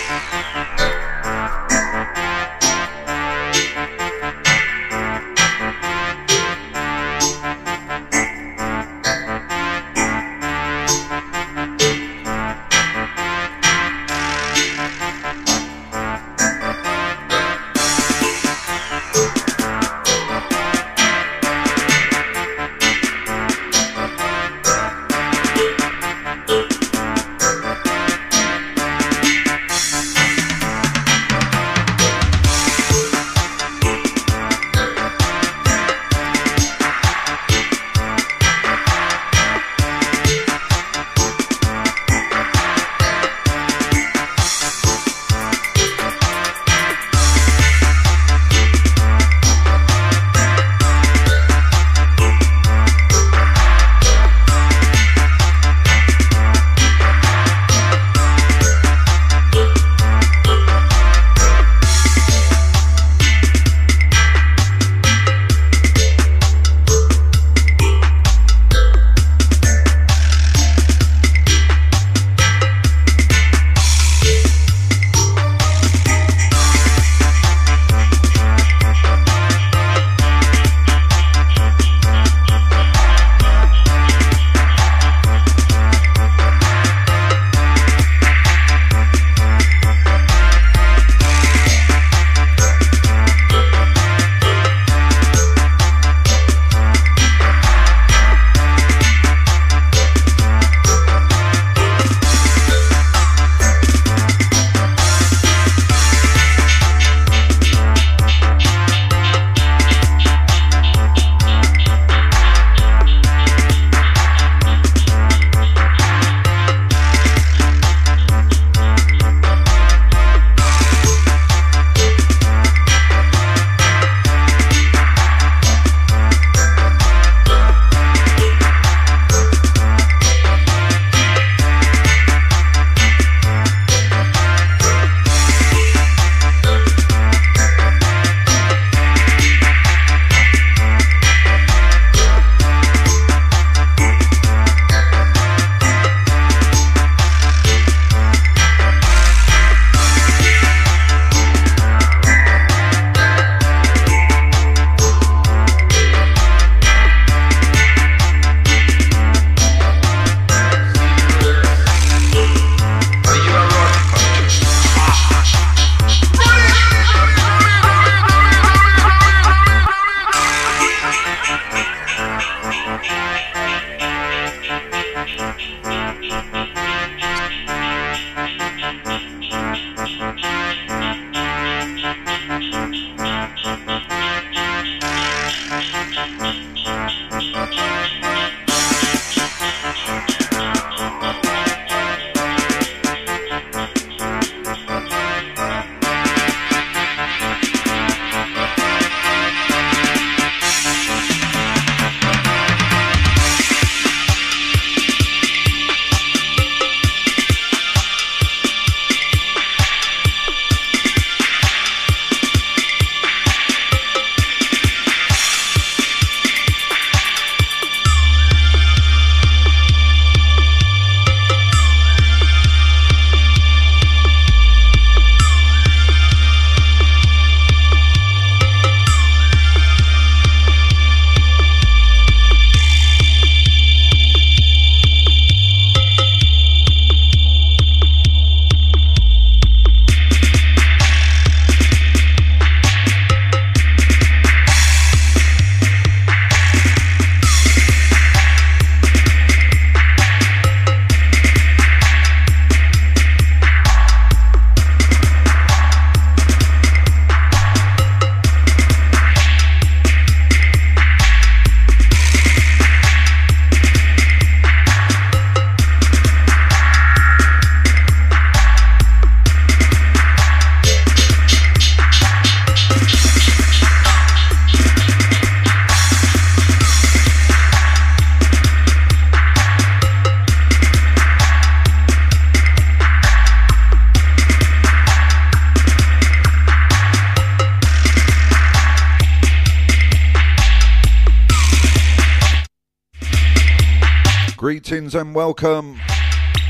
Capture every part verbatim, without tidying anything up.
Greetings and welcome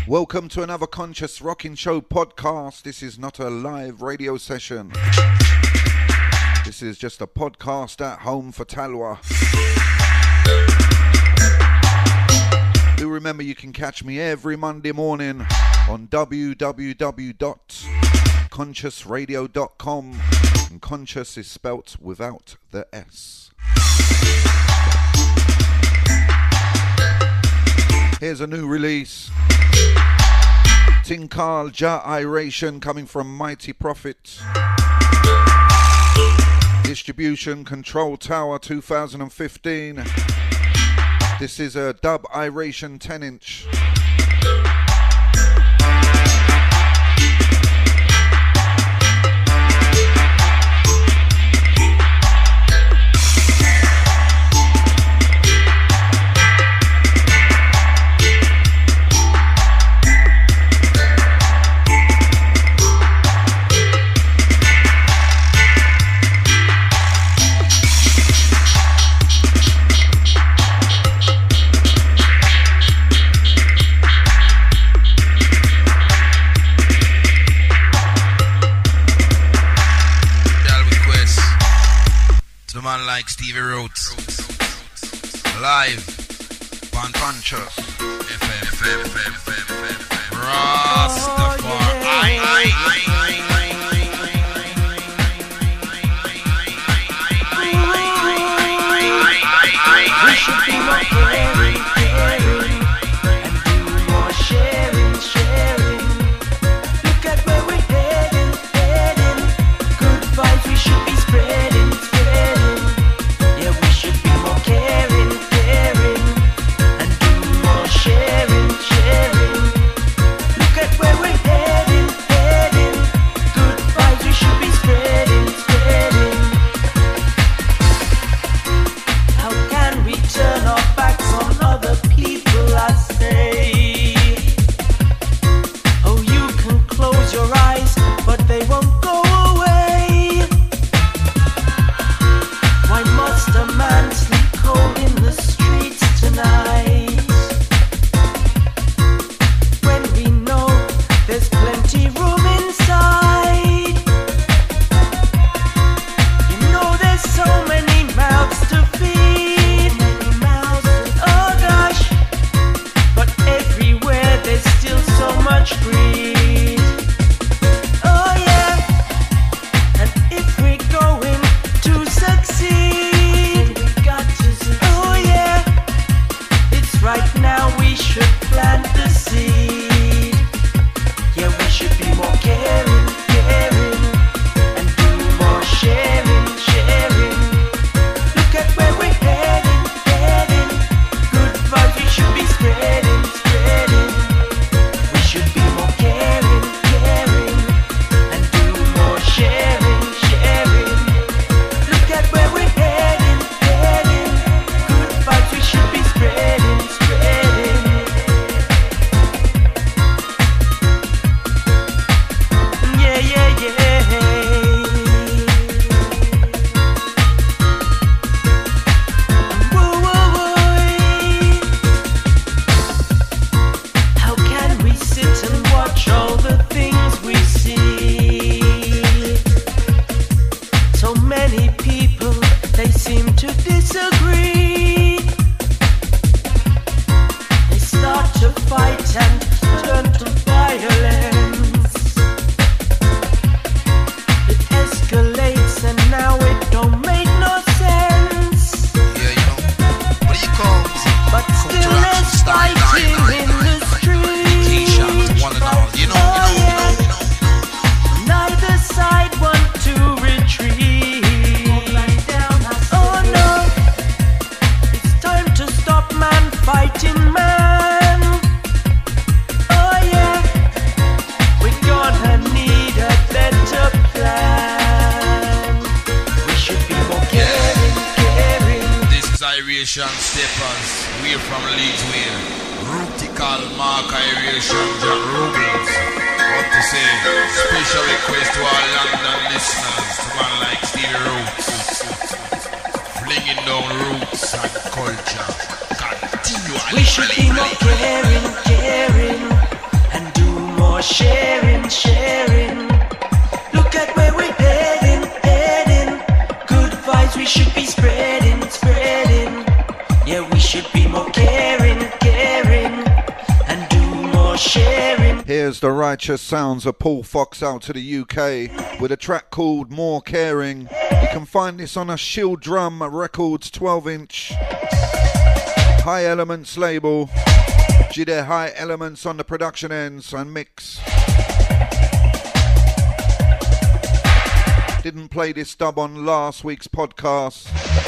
Welcome to another Conscious Rocking Show podcast. This is not a live radio session. This is just a podcast at home for Talwa. Do remember you can catch me every Monday morning on w w w dot conscious radio dot com, and conscious is spelt without the S. Here's a new release. Tinkal Ja Iration coming from Mighty Prophet. Distribution Control Tower two thousand fifteen. This is a dub Iration ten inch. Man like Stevie Roots live on Conscious F M, F M, F M, F M, F M. Rastafari. We should be more caring, caring, and do more sharing, sharing. Look at where we're heading, heading. Good vibes we should be spreading. We should be more caring, caring. more sharing, sharing. Look at where we're heading, heading. Good vibes we should be spreading, spreading. Yeah, we should be more caring, caring, and do more sharing. Here's the righteous sounds of Paul Fox out to the U K with a track called More Caring. You can find this on a Shield Drum Records twelve inch. High Elements label. Jide High Elements on the production ends and mix. Didn't play this dub on last week's podcast.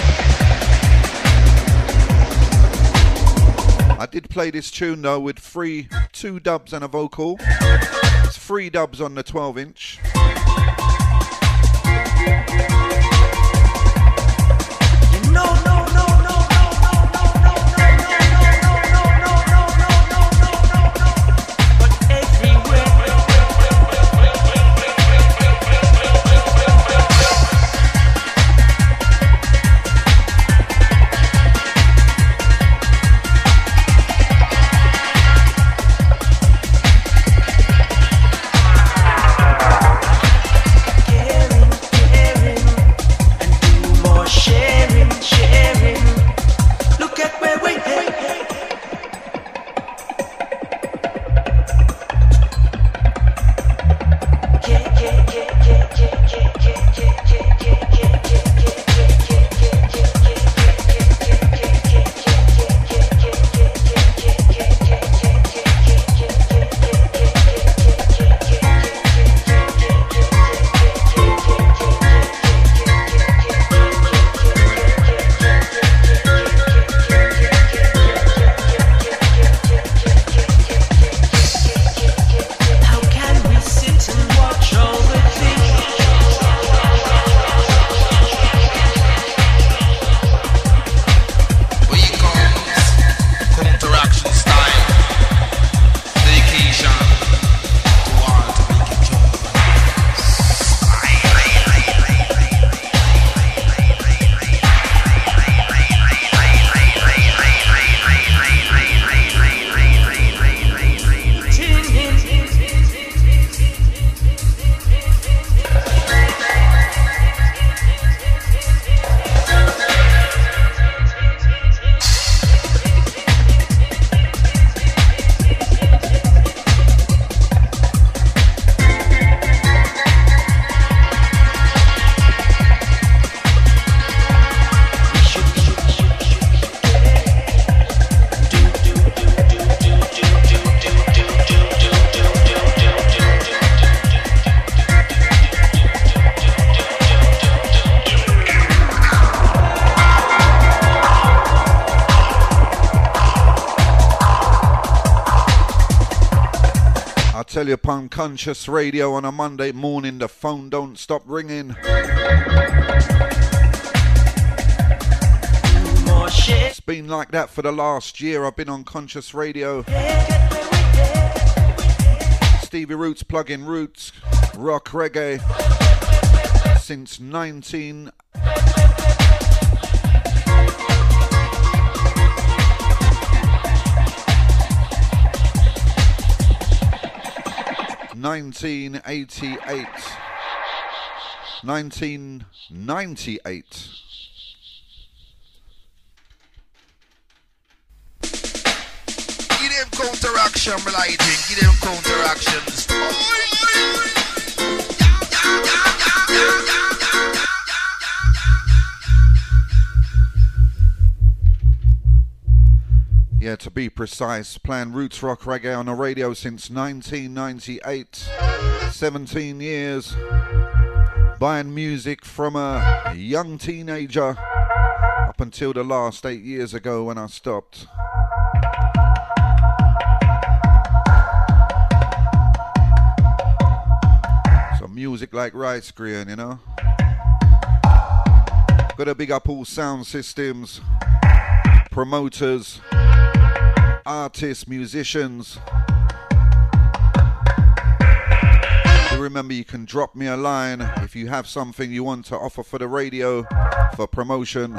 I did play this tune though with three, two dubs and a vocal. It's three dubs on the twelve inch. No, no, no, no, no, no, no, no, no, no, no, no, no, but everywhere. Tell you, upon Conscious Radio on a Monday morning, the phone don't stop ringing. It's been like that for the last year. I've been on Conscious Radio. Stevie Roots, plug-in roots, rock reggae since nineteen. nineteen eighty-eight. nineteen ninety-eight. Give them counteraction, lighting. Give them counteractions. Yeah, to be precise, playing roots rock reggae on the radio since nineteen ninety-eight. seventeen years. Buying music from a young teenager up until the last eight years ago when I stopped. So music like rice grain, you know. Gotta big up all sound systems, promoters, artists, musicians. Do remember, you can drop me a line if you have something you want to offer for the radio for promotion.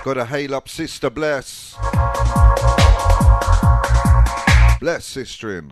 Gotta hail up Sister Bless. Bless, sisterin'.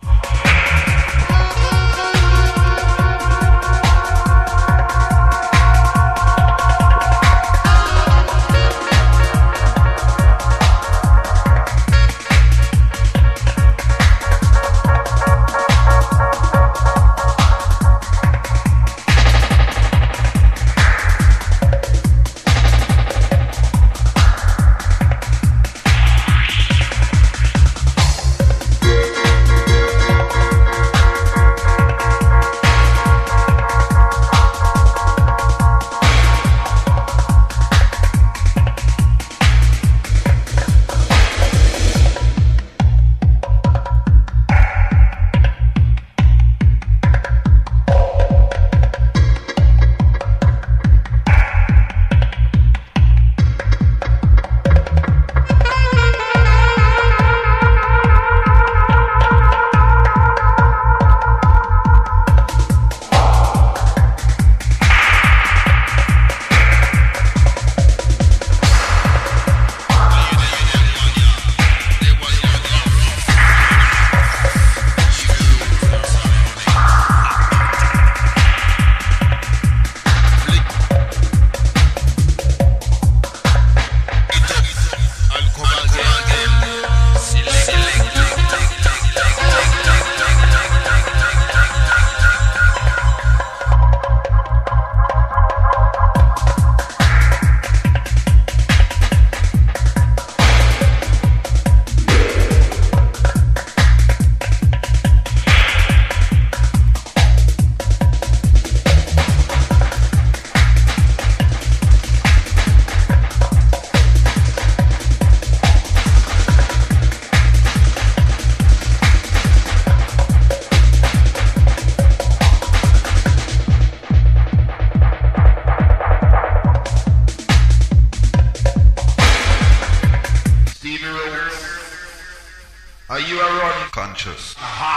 Conscious.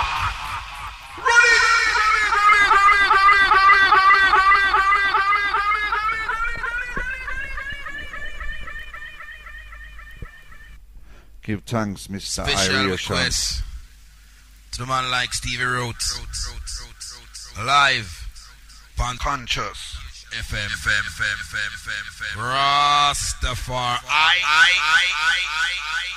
Give thanks, Mister Special Irish. request to the man like Stevie Rhodes. Live. Pan Conscious. F M, F M, F M, F M, F M, F M. Rastafari. I, I, I, I, I,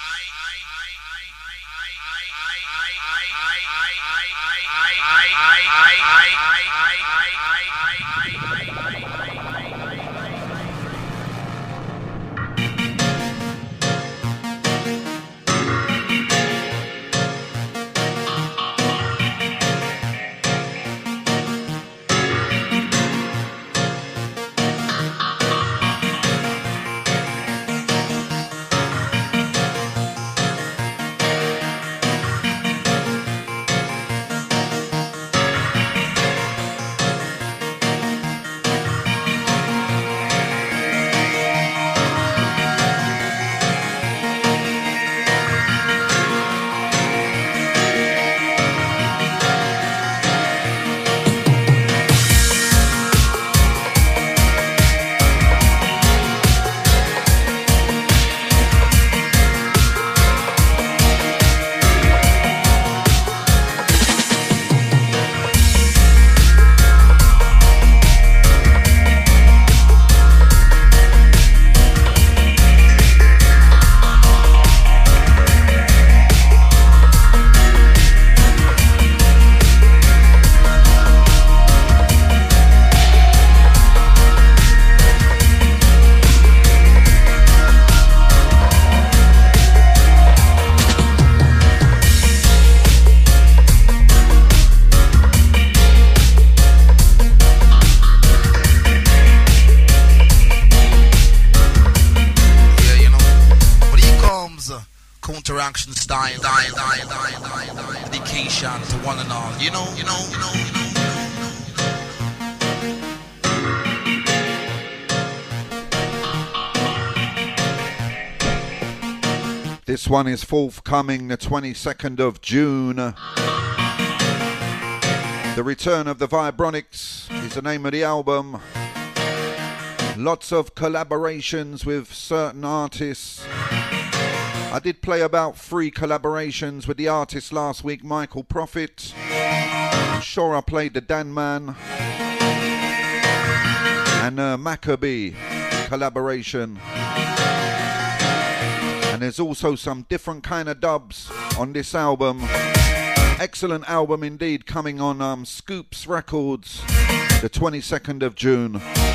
counteraction style, style, style, style, style, dedication to one and all. You know, you know, you know, you know. This one is forthcoming the twenty-second of June. The Return of the Vibronics is the name of the album. Lots of collaborations with certain artists. I did play about three collaborations with the artist last week, Michael Prophet. I'm sure I played the Dan Man and uh, Maccabee collaboration. And there's also some different kind of dubs on this album. Excellent album indeed, coming on um, Scoops Records the twenty-second of June.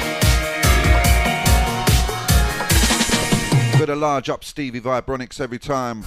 With a large up Stevie Vibronics every time.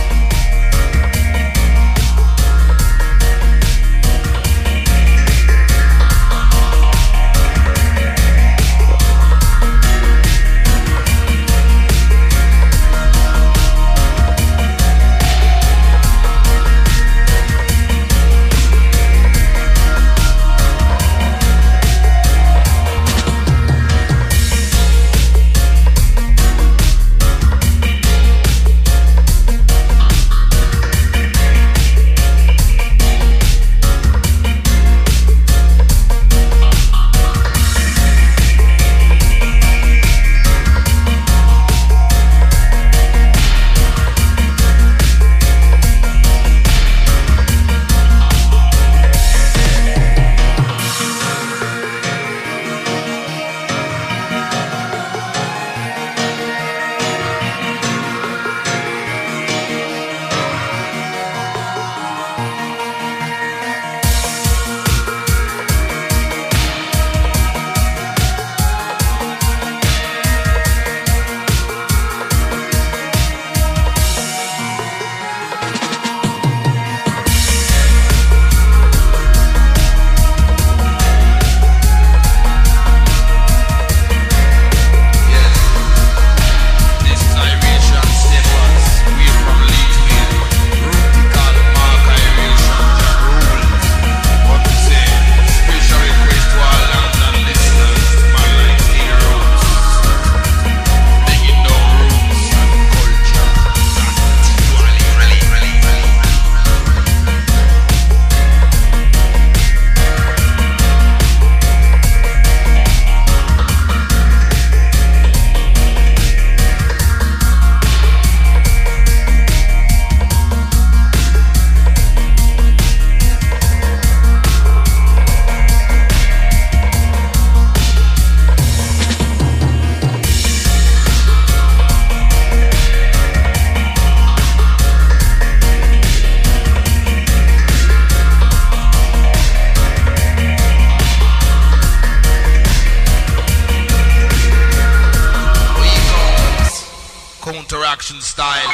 Counteraction style.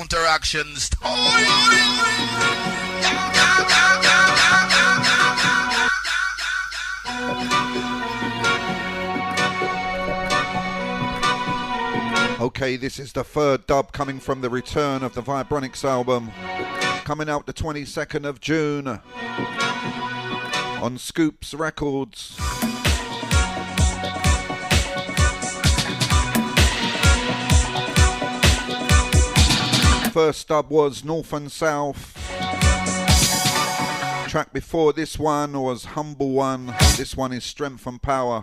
counteraction style. Okay, this is the third dub coming from the return of the Vibronics album, coming out the twenty-second of June on Scoops Records. First dub was North and South. Track before this one was Humble One. This one is Strength and Power.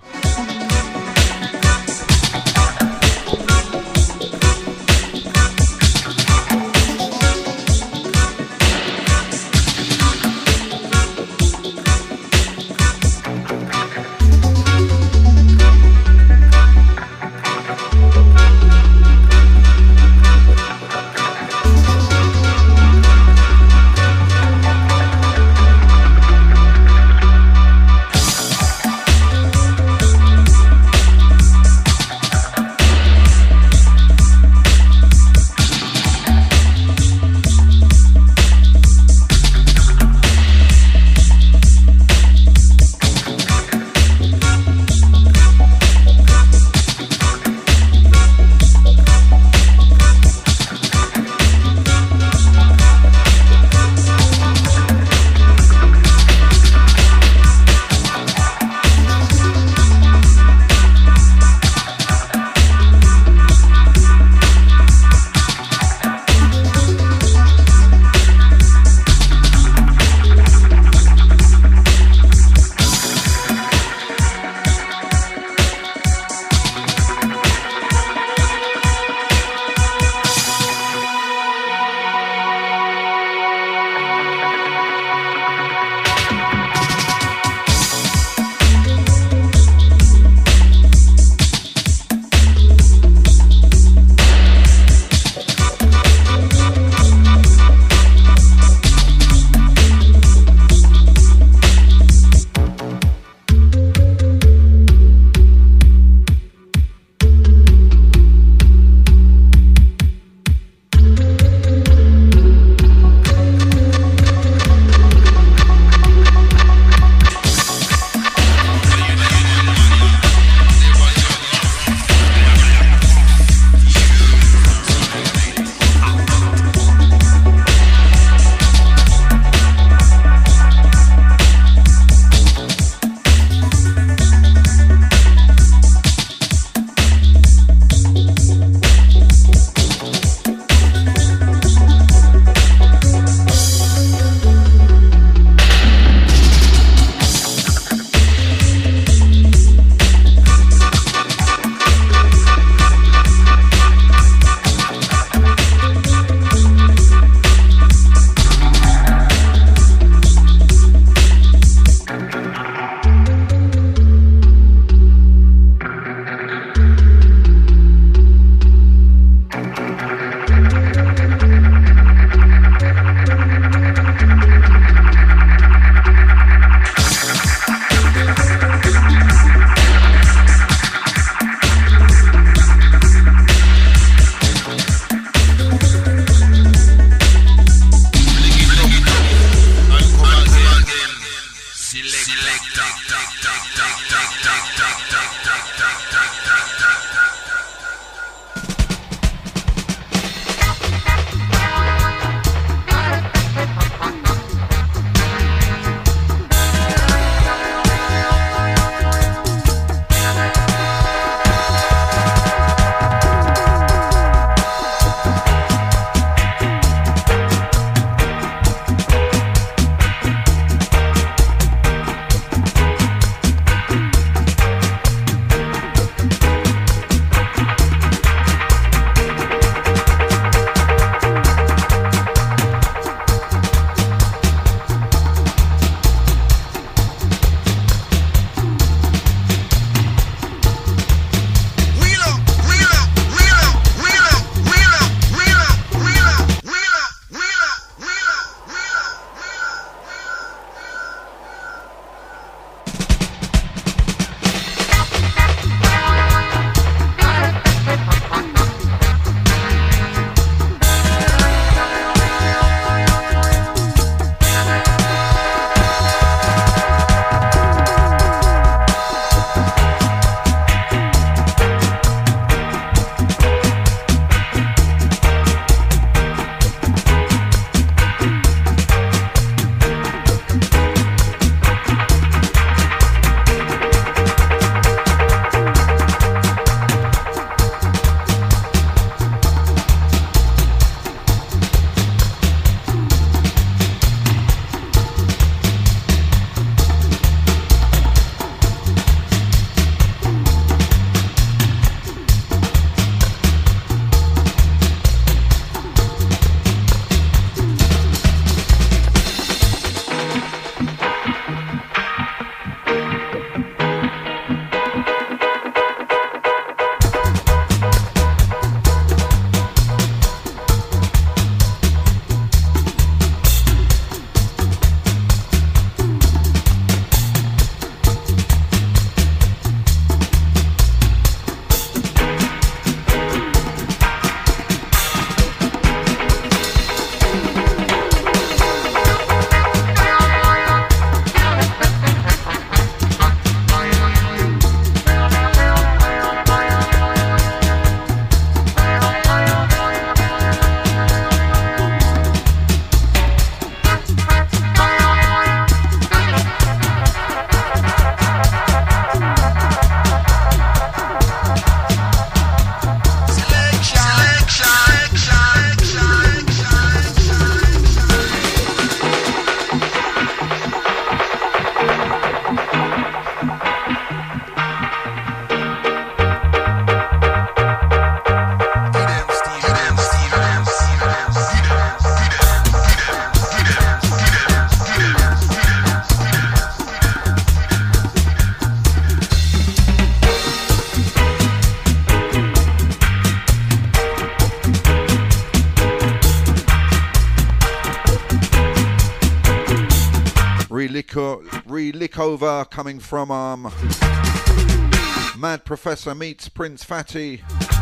Re-lick, re-lick over coming from um, Mad Professor meets Prince Fatty.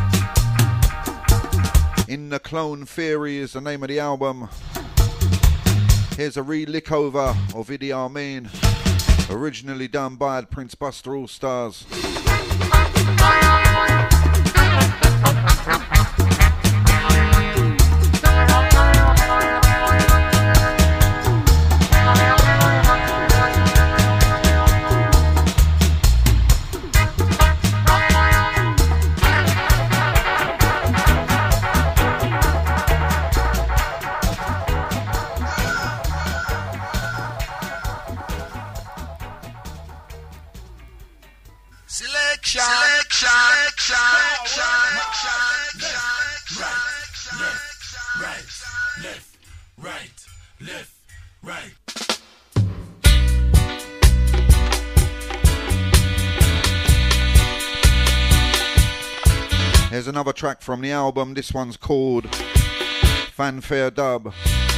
In the Clone Theory is the name of the album. Here's a re-lick over of Idi Amin, originally done by Prince Buster All Stars. Selection, selection, selection, right, left, right, left, right. Here's another track from the album. This one's called Fanfare Dub.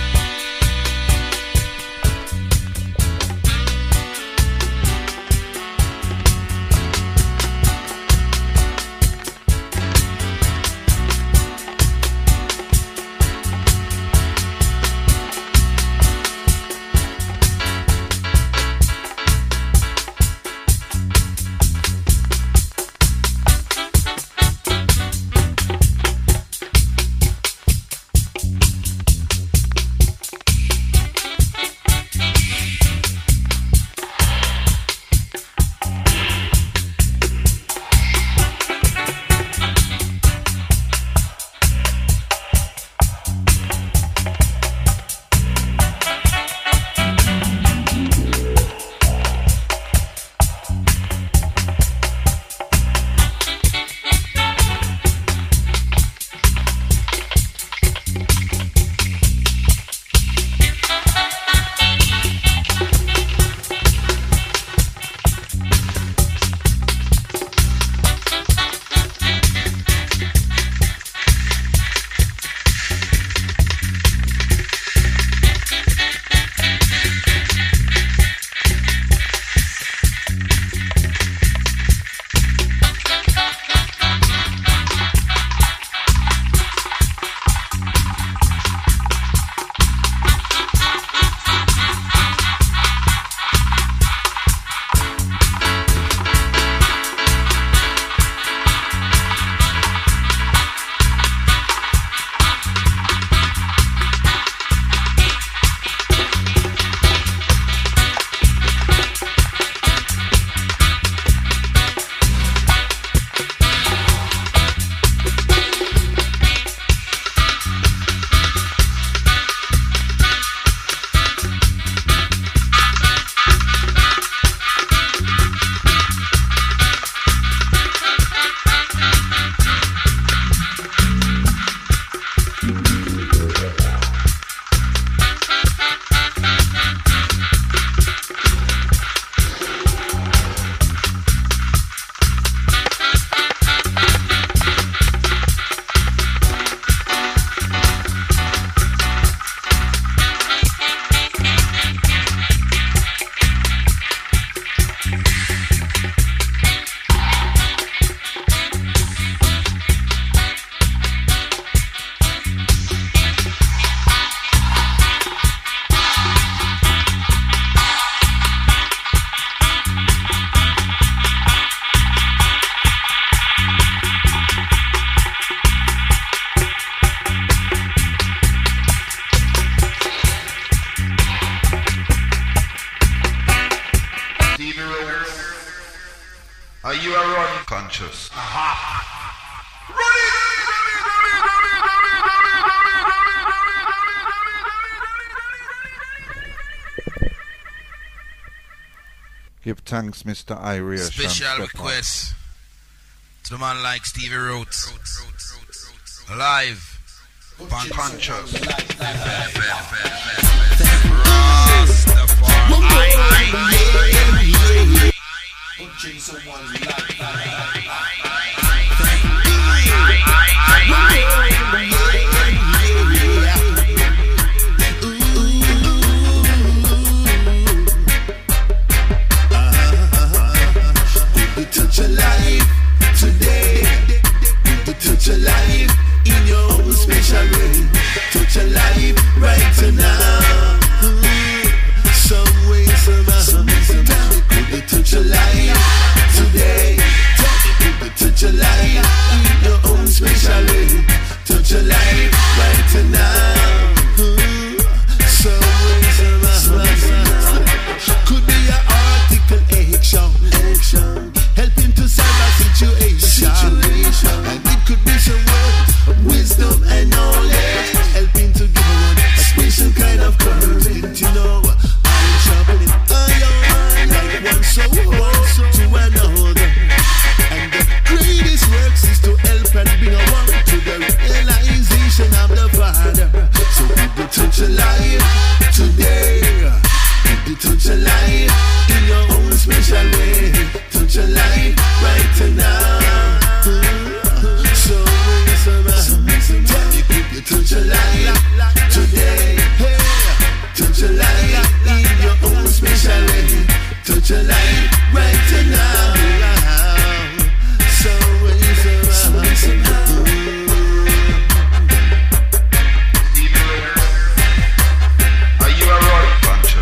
Conscious. Give thanks, Mister Irie. Special request to the man like Stevie Rhodes. Alive. Conscious. life in your own special way. Touch your life right now. So it's around. Tell me, could you touch your life today? Hey, touch your life in your own special way. Touch your life right now. So it's around. Are you alright?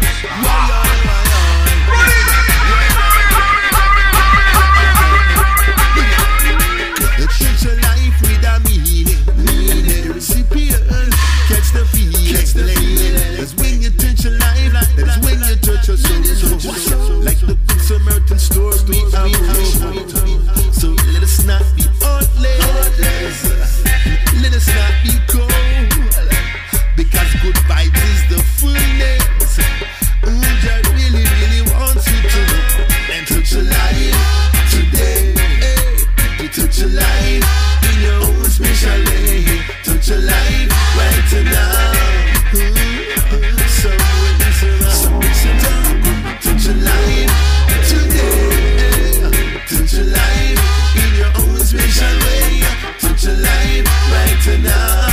Touch your life with a meaning. The recipient catch the feeling. That's when you touch your life. That's when you touch your soul. Like the good Samaritan story we have. So let us not be heartless. Let us not be cold. Because good vibes is the fullness. Mm, God really, really wants you to and touch your life today. Hey, you touch your life in your own special way. Touch your life right now. Mm, so it's around. Touch your life today. Touch your life in your own special way. Touch your life right now.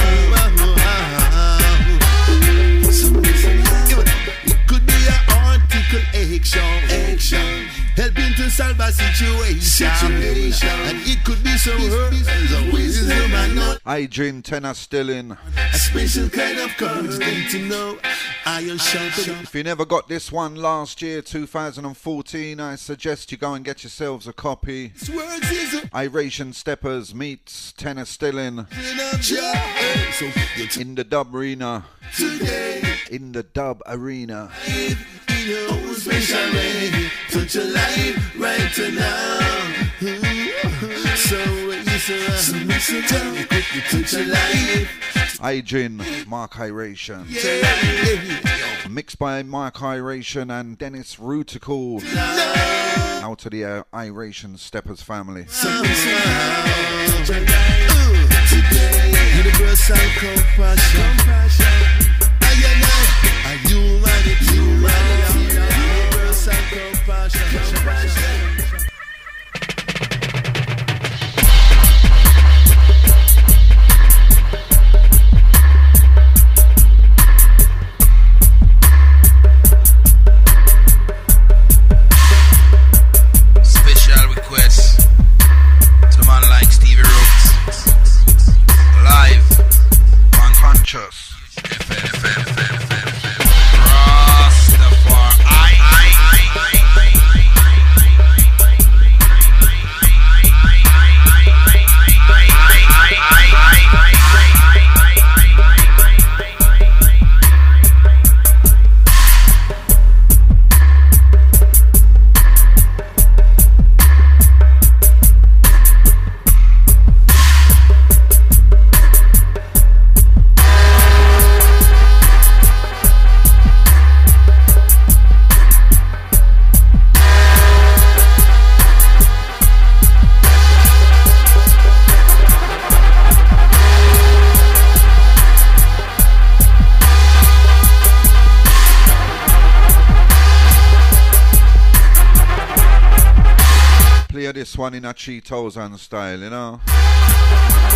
It could be an article action, action, helping to solve a situation, situation. And it could be some wisdom and not Adrian Tenor still in. a special kind of courage. Need to know iron sharpened. If you never got this one last year, two thousand fourteen, I suggest you go and get yourselves a copy. Words is a Iration Steppers meets Tenor Stillin so you in the dub arena. today. In the dub arena. In your own special way, touch your life right now. So it's around. So tell me, could you touch your life? Adrian, Mark Iration. Yeah. Mixed by Mark Iration and Dennis Rutical. Out to the uh, Iration Steppers family. So it's around. Today, universal compassion. Are you ready? You ready? Universal compassion. Special request to a man like Stevie Rooks. Live on Conscious F M, F M, F M, F M, F M. Rastafari. Play this one in a Cheetos and style, you know.